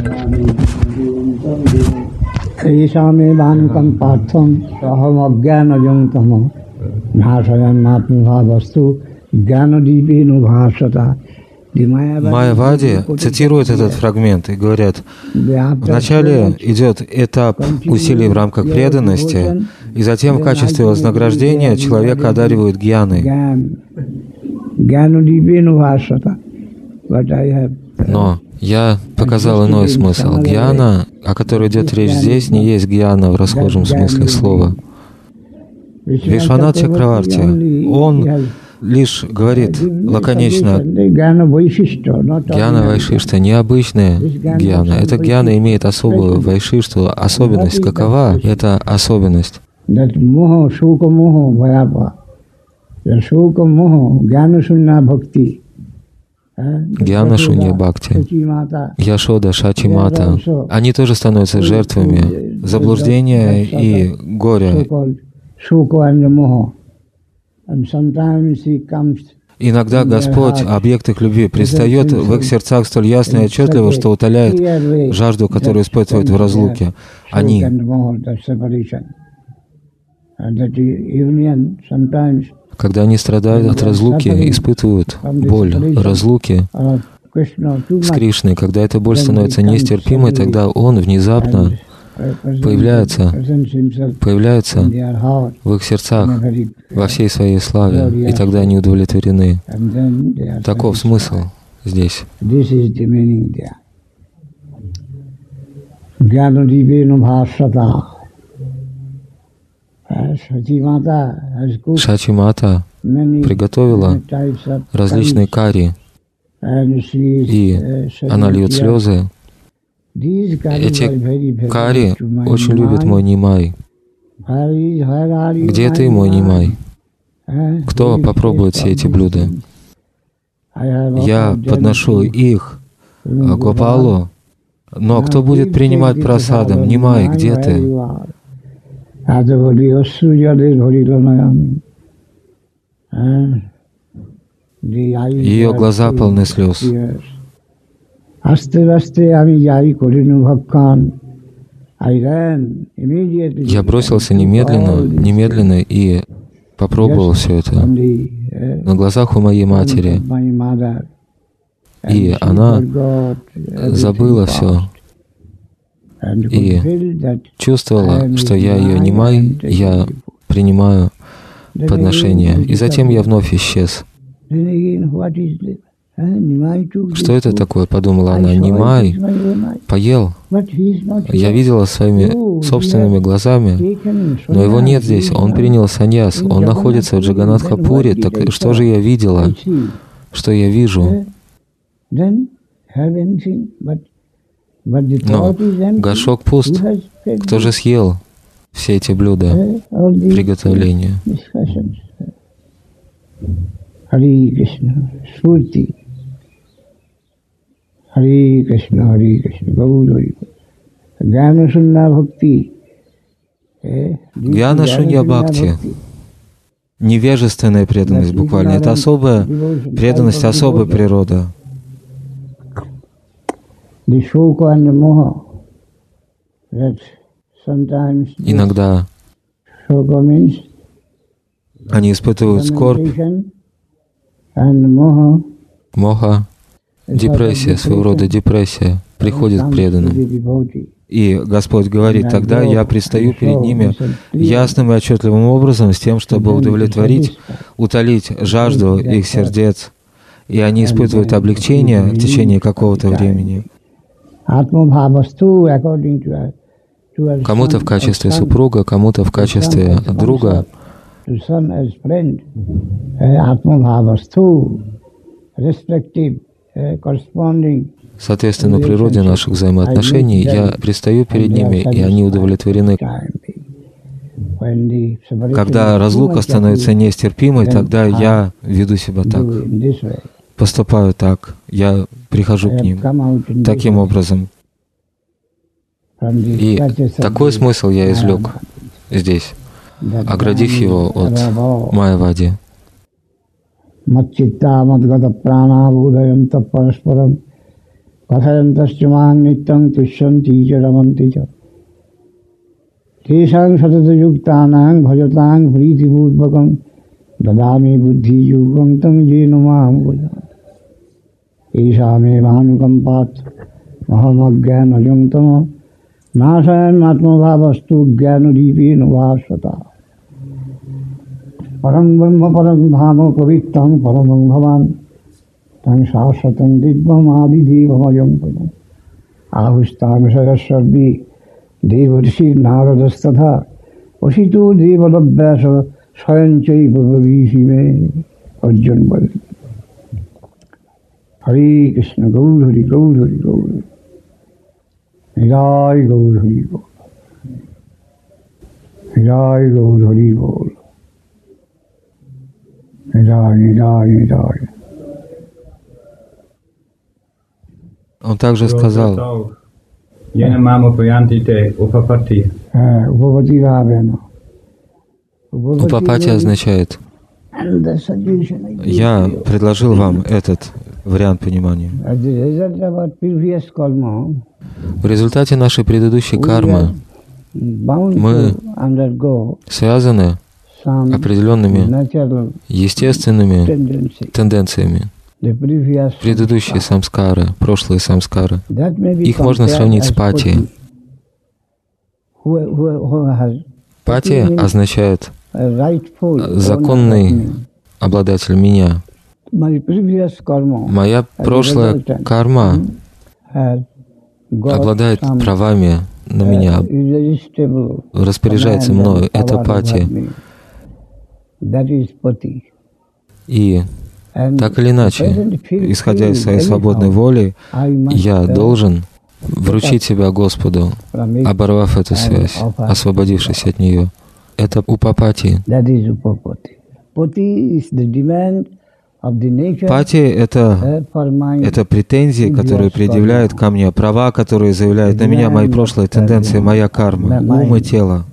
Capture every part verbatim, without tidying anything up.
Eishamevānkam pātham aham ajñānajam tamam bhāṣayan ātmabhavastu jnanadīpena bhāṣata. Майявади цитируют этот фрагмент и говорят, вначале идет этап усилий в рамках преданности, и затем в качестве вознаграждения человека одаривают гьяной. Но я показал иной смысл. Гьяна, о которой идет речь здесь, не есть гьяна в расхожем смысле слова. Вишванат Чакраварти, он лишь говорит лаконично, гьяна вайшишта, необычная гьяна. Эта гьяна имеет особую вайшишту, особенность. Какова эта особенность? Гьяна Шунья Бхакти, Яшода, Шачи Мата, они тоже становятся жертвами заблуждения и горя. Иногда Господь, объект их любви, предстает в их сердцах столь ясно и отчетливо, что утоляет жажду, которую испытывают в разлуке. Они. Когда они страдают от разлуки, испытывают боль разлуки с Кришной, когда эта боль становится нестерпимой, тогда Он внезапно появляется, появляется в их сердцах во всей своей славе, и тогда они удовлетворены. Таков смысл здесь. Шачи Мата приготовила различные кари, и она льет слезы. Эти кари очень любят мой Нимай. Где ты, мой Нимай? Кто попробует все эти блюда? Я подношу их Гопалу, но кто будет принимать прасадом? Нимай, где ты? Ее глаза полны слез. Я бросился немедленно, немедленно и попробовал все это на глазах у моей матери. И она забыла все и чувствовала, что я ее Нимай, я принимаю подношение. И затем я вновь исчез. Что это такое, подумала она. Нимай поел. Я видела своими собственными глазами, но его нет здесь. Он принял саньяс. Он находится в Джаганнатха-пуре. Так что же я видела? Что я вижу? Но горшок пуст. Кто же съел все эти блюда приготовления? Харе Кришна, Шурти. Харе Кришна, Харе Кришна, Гаури. Гьяна Шунья Бхакти. Гьяна Шунья Бхакти. Невежественная преданность буквально. Это особая преданность, особая природа. Иногда они испытывают скорбь, моха, депрессия, своего рода депрессия приходит к преданным. И Господь говорит, тогда я предстаю перед ними ясным и отчетливым образом с тем, чтобы удовлетворить, утолить жажду их сердец. И они испытывают облегчение в течение какого-то времени. Кому-то в качестве супруга, кому-то в качестве друга. Соответственно, природе наших взаимоотношений я предстаю перед ними, и они удовлетворены. Когда разлука становится нестерпимой, тогда я веду себя так, поступаю так, я прихожу к ним таким образом. И такой смысл я извлек здесь, оградив его от Майявади. Kathayantastya nityam tushyanti ca ramanti ca. Tesang satatayuktanang bhajatang pritipurvakam dadami buddhi yugam tam jenamam bhajam. Esame bhanukampat mahamagyanajam tama nasayan atmabhavastu jnanadipena vasvata. Param brahma param dhama pavittam paramam bhavan tang sasvatam dibbam adidevamayam padam. Ahustam sarasvarvi devarshi naradastatha vasito devalabhyasa sayanchai bhavavishime. Arjun Bal. Hare Krishna, Gaur Hari, Gaur Hari, Gaur Hari. Jai Gaur Hari Bol. Jai Gaur Hari Bol. Jai, Jai, Jai. Он также сказал, Упапати означает, я предложил вам этот вариант понимания. В результате нашей предыдущей кармы мы связаны определенными естественными тенденциями. Предыдущие самскары, прошлые самскары, их можно сравнить с пати. Пати означает законный обладатель меня. Моя прошлая карма обладает правами на меня, распоряжается мною. Это пати. И так или иначе, исходя из своей свободной воли, я должен вручить себя Господу, оборвав эту связь, освободившись от нее. Это упапати. Пати — это, это претензии, которые предъявляют ко мне, права, которые заявляют на меня мои прошлые тенденции, моя карма, ум и тело.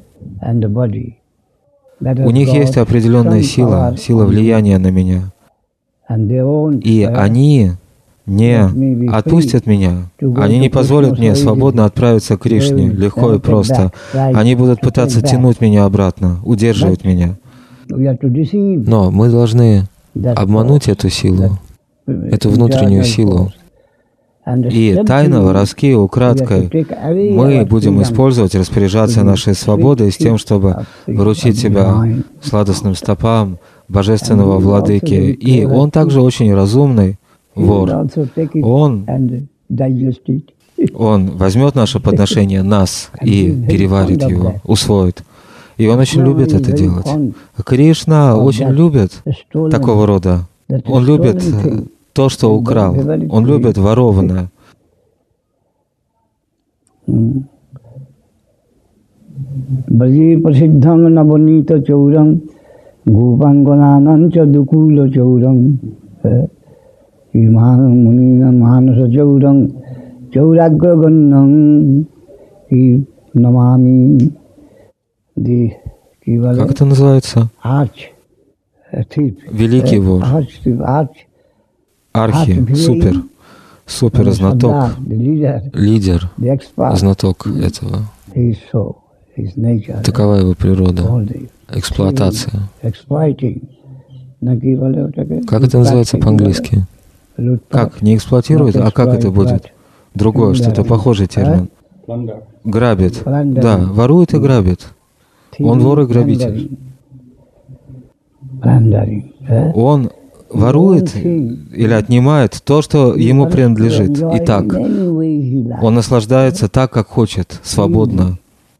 У них есть определенная сила, сила влияния на меня. И они не отпустят меня, они не позволят мне свободно отправиться к Кришне, легко и просто. Они будут пытаться тянуть меня обратно, удерживать меня. Но мы должны обмануть эту силу, эту внутреннюю силу. И тайно, воровски, украдкой мы будем использовать, распоряжаться нашей свободой с тем, чтобы вручить себя сладостным стопам Божественного Владыки. И он также очень разумный вор. Он, он возьмет наше подношение, нас, и переварит его, усвоит. И он очень любит это делать. Кришна очень любит такого рода. Он любит то, что украл. Он любит ворованное. Баджи прасиддхам наванита чаурам гопанганананча дукула чаурам иман мунина манаса чаурам чаураграганнам и намами. Как это называется? Великий вор. Архи, супер, супер знаток, лидер, знаток этого. Такова его природа. Эксплуатация. Как это называется по-английски? Как? Не эксплуатирует, а как это будет? Другое, что-то похожий термин. Грабит. Да, ворует и грабит. Он вор и грабитель. Он ворует или отнимает то, что ему принадлежит. Итак, он наслаждается так, как хочет, свободно.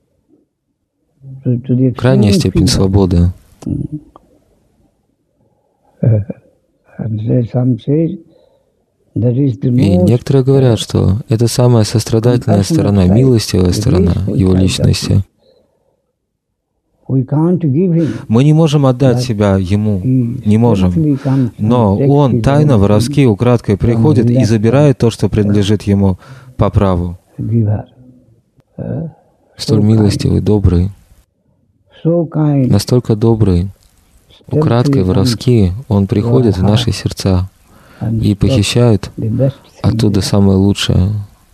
Крайняя степень свободы. И некоторые говорят, что это самая сострадательная сторона, милостивая сторона его личности. Мы не можем отдать себя ему, не можем. Но он тайно, воровски, украдкой приходит и забирает то, что принадлежит ему по праву. Столь милостивый, добрый, настолько добрый, украдкой, воровски, он приходит в наши сердца и похищает оттуда самое лучшее.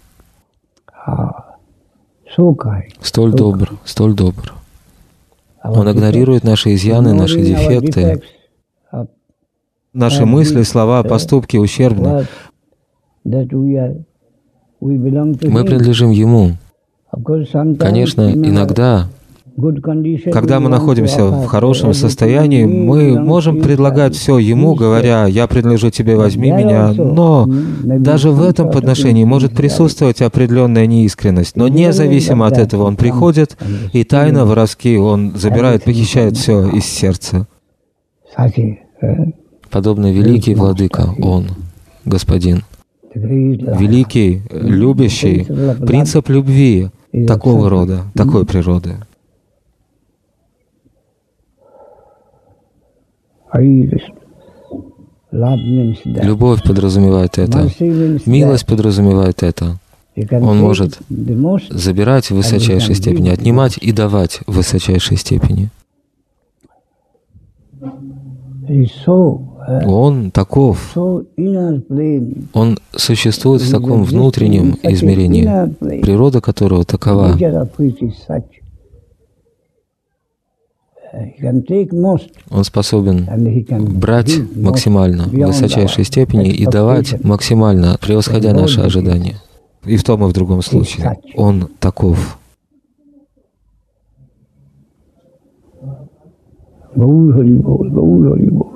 Столь добр, столь добр. Он игнорирует наши изъяны, наши дефекты, наши мысли, слова, поступки ущербны. Мы принадлежим Ему. Конечно, иногда, когда мы находимся в хорошем состоянии, мы можем предлагать все Ему, говоря: «Я принадлежу Тебе, возьми меня». Но даже в этом подношении может присутствовать определенная неискренность. Но независимо от этого Он приходит, и тайно, воровски, Он забирает, похищает все из сердца. Подобно великий владыка Он, Господин. Великий, любящий, принцип любви такого рода, такой природы. Любовь подразумевает это. Милость подразумевает это. Он может забирать в высочайшей степени, отнимать и давать в высочайшей степени. Он таков. Он существует в таком внутреннем измерении, природа которого такова. Он способен брать максимально в высочайшей степени и давать максимально, превосходя наши ожидания. И в том, и в другом случае. Он таков. Gaur Hari Bol, Gaur Hari Bol.